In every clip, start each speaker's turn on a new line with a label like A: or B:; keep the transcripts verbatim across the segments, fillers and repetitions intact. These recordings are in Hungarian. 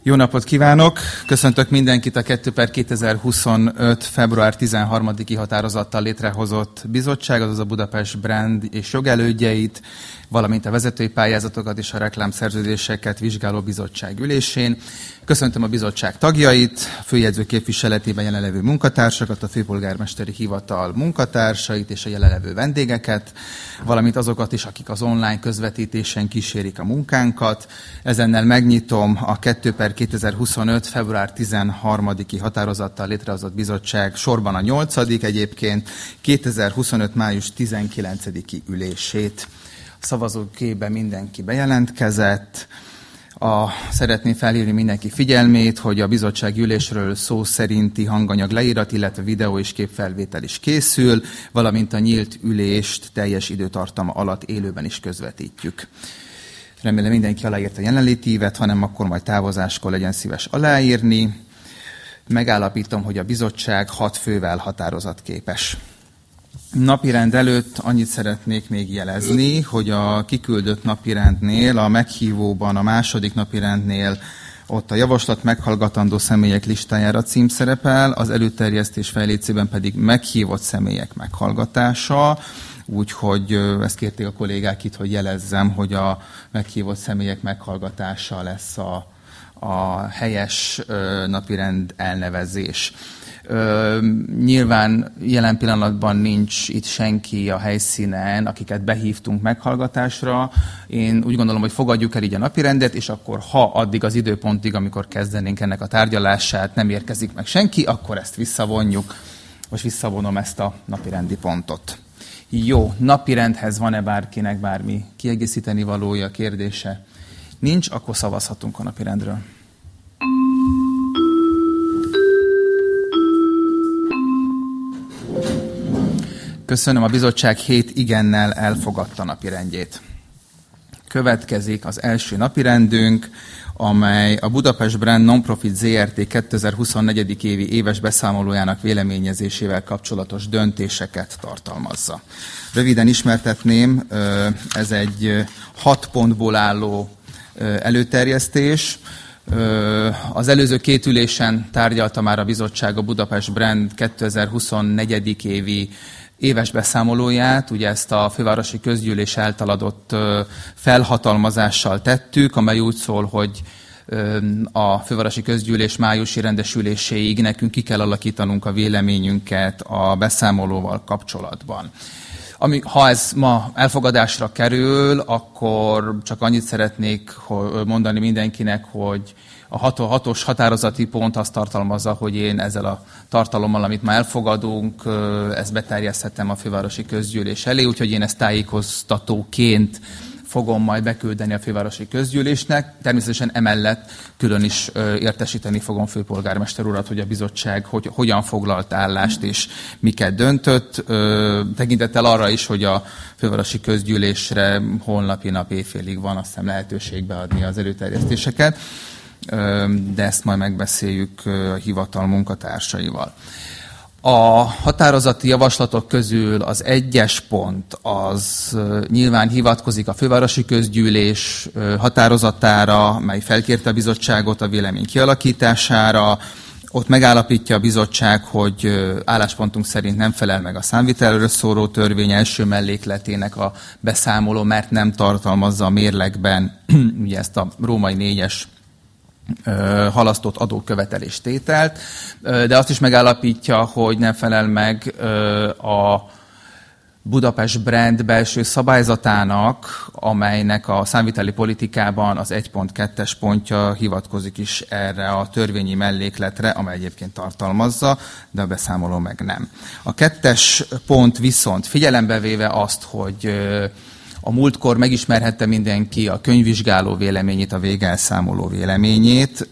A: Jó napot kívánok! Köszöntök mindenkit a kettő per kétezer-huszonöt. február tizenharmadiki határozattal létrehozott bizottság, azaz a Budapest Brand és jogelődjeit, valamint a vezetői pályázatokat és a reklámszerződéseket vizsgáló bizottság ülésén. Köszöntöm a bizottság tagjait, a főjegyző képviseletében jelenlevő munkatársakat, a főpolgármesteri hivatal munkatársait és a jelenlevő vendégeket, valamint azokat is, akik az online közvetítésen kísérik a munkánkat. Ezennel megnyitom a kettő per kétezer-huszonöt. február tizenharmadiki határozattal létrehozott bizottság, sorban a nyolcadik egyébként, kétezer-huszonöt. május tizenkilencediki ülését. A szavazókében mindenki bejelentkezett. A, szeretném felhívni mindenki figyelmét, hogy a bizottsági ülésről szó szerinti hanganyag leírat, illetve videó és képfelvétel is készül, valamint a nyílt ülést teljes időtartama alatt élőben is közvetítjük. Remélem mindenki aláírta a jelenléti ívet, hanem akkor majd távozáskor legyen szíves aláírni. Megállapítom, hogy a bizottság hat fővel határozatképes. Napirend előtt annyit szeretnék még jelezni, hogy a kiküldött napirendnél, a meghívóban, a második napirendnél ott a javaslat meghallgatandó személyek listájára cím szerepel, az előterjesztés fejlécében pedig meghívott személyek meghallgatása, úgyhogy ezt kérték a kollégák itt, hogy jelezzem, hogy a meghívott személyek meghallgatása lesz a, a helyes napirend elnevezés. Ö, nyilván jelen pillanatban nincs itt senki a helyszínen, akiket behívtunk meghallgatásra. Én úgy gondolom, hogy fogadjuk el így a napirendet, és akkor ha addig az időpontig, amikor kezdenénk ennek a tárgyalását, nem érkezik meg senki, akkor ezt visszavonjuk. Most visszavonom ezt a napirendi pontot. Jó, napirendhez van-e bárkinek bármi kiegészíteni valója, kérdése? Nincs, akkor szavazhatunk a napirendről. Köszönöm, a bizottság hét igennel elfogadta napirendjét. Következik az első napirendünk, amely a Budapest Brand Non-Profit zé er té kétezer-huszonnégy. évi éves beszámolójának véleményezésével kapcsolatos döntéseket tartalmazza. Röviden ismertetném, ez egy hat pontból álló előterjesztés. Az előző két ülésen tárgyalta már a bizottság a Budapest Brand kétezer-huszonnégy. évi éves beszámolóját, ugye ezt a fővárosi közgyűlés által adott felhatalmazással tettük, amely úgy szól, hogy a fővárosi közgyűlés májusi rendesüléséig nekünk ki kell alakítanunk a véleményünket a beszámolóval kapcsolatban. Ami, ha ez ma elfogadásra kerül, akkor csak annyit szeretnék mondani mindenkinek, hogy a hatos határozati pont azt tartalmazza, hogy én ezzel a tartalommal, amit ma elfogadunk, ezt beterjeszthetem a fővárosi közgyűlés elé, úgyhogy én ezt tájékoztatóként fogom majd beküldeni a fővárosi közgyűlésnek. Természetesen emellett külön is értesíteni fogom főpolgármester urat, hogy a bizottság hogy, hogyan foglalt állást és miket döntött. Tekintettel arra is, hogy a fővárosi közgyűlésre holnapi nap éjfélig van, azt hiszem lehetőség beadni az előterjesztéseket, de ezt majd megbeszéljük a hivatal munkatársaival. A határozati javaslatok közül az egyes pont az nyilván hivatkozik a fővárosi közgyűlés határozatára, mely felkérte a bizottságot a vélemény kialakítására. Ott megállapítja a bizottság, hogy álláspontunk szerint nem felel meg a számvitelről szóló törvény első mellékletének a beszámoló, mert nem tartalmazza a mérlegben ugye ezt a római négyes halasztott adókövetelés tételt, de azt is megállapítja, hogy nem felel meg a Budapest Brand belső szabályzatának, amelynek a számviteli politikában az egy pont kettes pontja hivatkozik is erre a törvényi mellékletre, amely egyébként tartalmazza, de a beszámoló meg nem. A kettes pont viszont figyelembe véve azt, hogy a múltkor megismerhette mindenki a könyvvizsgáló véleményét, a végelszámoló véleményét.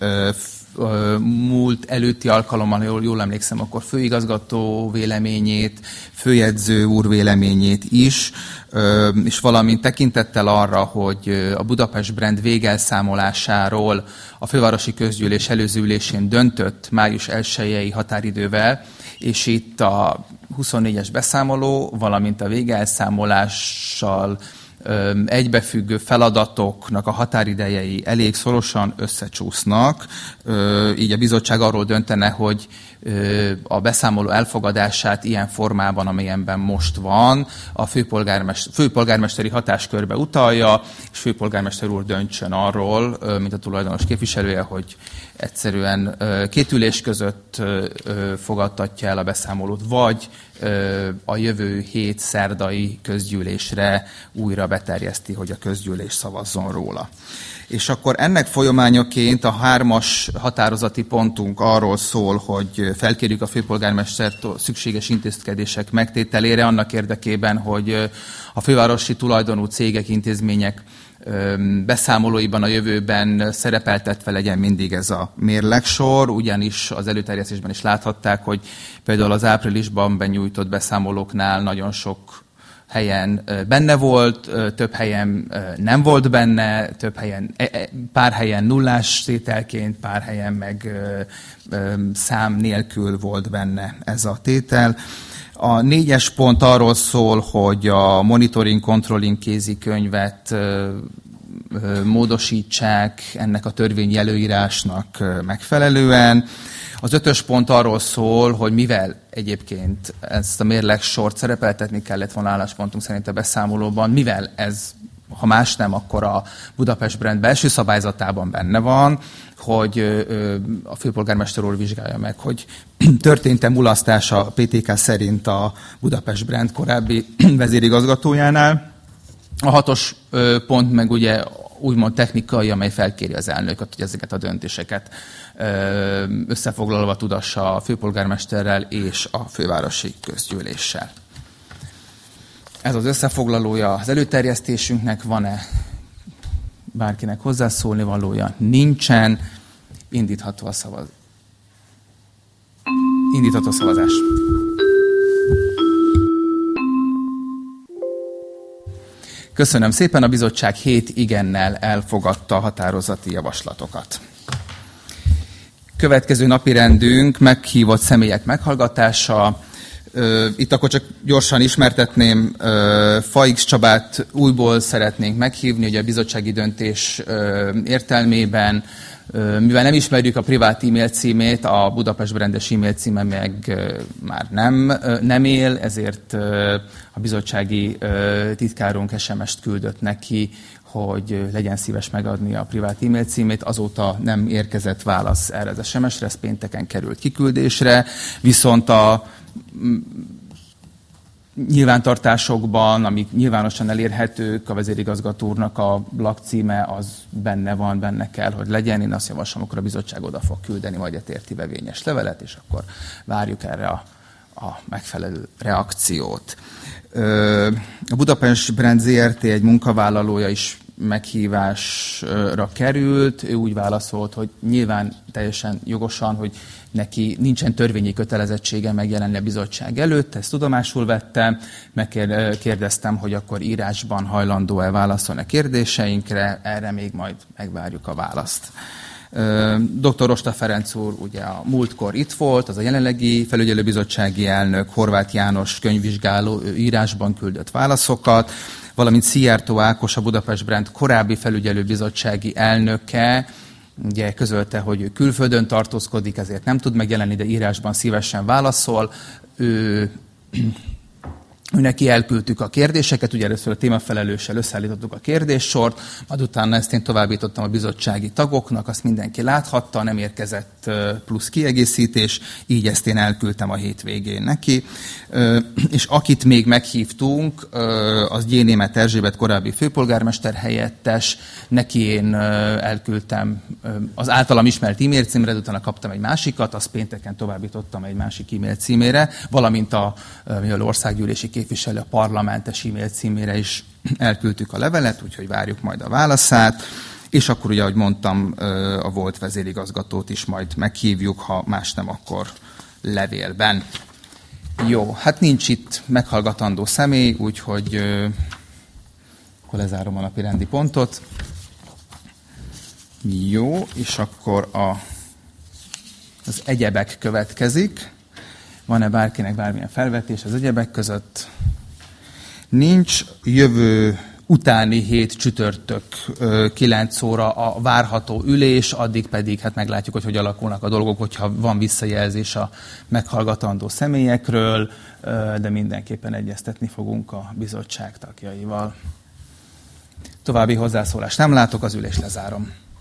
A: Múlt előtti alkalommal, jól, jól emlékszem, akkor főigazgató véleményét, főjegyző úr véleményét is, és valamint tekintettel arra, hogy a Budapest Brand végelszámolásáról a fővárosi közgyűlés előző ülésén döntött május elsejei határidővel, és itt a huszonnégyes beszámoló, valamint a végelszámolással egybefüggő feladatoknak a határidejei elég szorosan összecsúsznak, így a bizottság arról döntene, hogy a beszámoló elfogadását ilyen formában, amilyenben most van, a főpolgármester, főpolgármesteri hatáskörbe utalja, és főpolgármester úr döntsön arról, mint a tulajdonos képviselője, hogy egyszerűen két ülés között fogadtatja el a beszámolót, vagy a jövő hét szerdai közgyűlésre újra beterjeszti, hogy a közgyűlés szavazzon róla. És akkor ennek folyamányaként a hármas határozati pontunk arról szól, hogy felkérjük a főpolgármestertől szükséges intézkedések megtételére annak érdekében, hogy a fővárosi tulajdonú cégek, intézmények beszámolóiban a jövőben szerepeltetve legyen mindig ez a mérlegsor, ugyanis az előterjesztésben is láthatták, hogy például az áprilisban benyújtott beszámolóknál nagyon sok helyen benne volt, több helyen nem volt benne, több helyen, pár helyen nullás tételként, pár helyen meg szám nélkül volt benne ez a tétel. A négyes pont arról szól, hogy a monitoring controlling kézikönyvet módosítsák ennek a törvényi előírásnak megfelelően. Az ötös pont arról szól, hogy mivel egyébként ezt a mérlegsort szerepeltetni kellett volna álláspontunk szerint a beszámolóban, mivel ez, ha más nem, akkor a Budapest Brand belső szabályzatában benne van, hogy a főpolgármester úr vizsgálja meg, hogy történt-e mulasztás a pé té ká szerint a Budapest Brand korábbi vezérigazgatójánál. A hatos pont meg ugye úgymond technikai, amely felkéri az elnököt, hogy ezeket a döntéseket összefoglalva tudassa a főpolgármesterrel és a fővárosi közgyűléssel. Ez az összefoglalója az előterjesztésünknek. Van-e bárkinek hozzászólni valója? Nincsen. Indítható a szavaz. Indítható a szavazás. Köszönöm szépen, a bizottság hét igennel elfogadta a határozati javaslatokat. Következő napirendünk meghívott személyek meghallgatása. Itt akkor csak gyorsan ismertetném, Faix Csabát újból szeretnénk meghívni, ugye a bizottsági döntés értelmében, mivel nem ismerjük a privát e-mail címét, a Budapest Brandes e-mail címe meg már nem, nem él, ezért a bizottsági titkárunk es em est küldött neki, hogy legyen szíves megadni a privát e-mail címét. Azóta nem érkezett válasz erre az es em esre, ez pénteken került kiküldésre, viszont a nyilvántartásokban, amik nyilvánosan elérhetők, a vezérigazgató úrnak a lakcíme az benne van, benne kell, hogy legyen. Én azt javaslom, akkor a bizottság oda fog küldeni majd egy értivevényes levelet, és akkor várjuk erre a, a megfelelő reakciót. A Budapest Brand zé er té egy munkavállalója is meghívásra került. Ő úgy válaszolt, hogy nyilván teljesen jogosan, hogy neki nincsen törvényi kötelezettsége megjelenni a bizottság előtt, ezt tudomásul vettem, megkérdeztem, hogy akkor írásban hajlandó-e válaszolni a kérdéseinkre, erre még majd megvárjuk a választ. doktor Rosta Ferenc úr ugye a múltkor itt volt, az a jelenlegi felügyelőbizottsági elnök, Horváth János könyvvizsgáló, ő írásban küldött válaszokat, valamint Szijjártó Ákos, a Budapest Brand korábbi felügyelőbizottsági elnöke, ugye közölte, hogy ő külföldön tartózkodik, ezért nem tud megjelenni, de írásban szívesen válaszol. Ő, ő neki elküldtük a kérdéseket, ugye először a témafelelőssel összeállítottuk a kérdéssort, majd utána ezt én továbbítottam a bizottsági tagoknak, azt mindenki láthatta, nem érkezett plusz kiegészítés, így ezt én elküldtem a hétvégén neki. És akit még meghívtunk, az Gyénémet Erzsébet korábbi főpolgármester helyettes, neki én elküldtem az általam ismert e-mail címre, utána kaptam egy másikat, azt pénteken továbbítottam egy másik e-mail címére, valamint a, a országgyűlési képviselő a parlamentes e-mail címére is elküldtük a levelet, úgyhogy várjuk majd a válaszát, és akkor ugye, ahogy mondtam, a volt vezérigazgatót is majd meghívjuk, ha más nem, akkor levélben. Jó, hát nincs itt meghallgatandó személy, úgyhogy euh, akkor lezárom a napi rendi pontot. Jó, és akkor a, az egyebek következik. Van-e bárkinek bármilyen felvetés az egyebek között? Nincs. Jövő utáni hét csütörtök kilenc óra a várható ülés, addig pedig hát meglátjuk, hogy hogy alakulnak a dolgok, hogyha van visszajelzés a meghallgatandó személyekről, de mindenképpen egyeztetni fogunk a bizottság tagjaival. További hozzászólást nem látok, az ülést lezárom.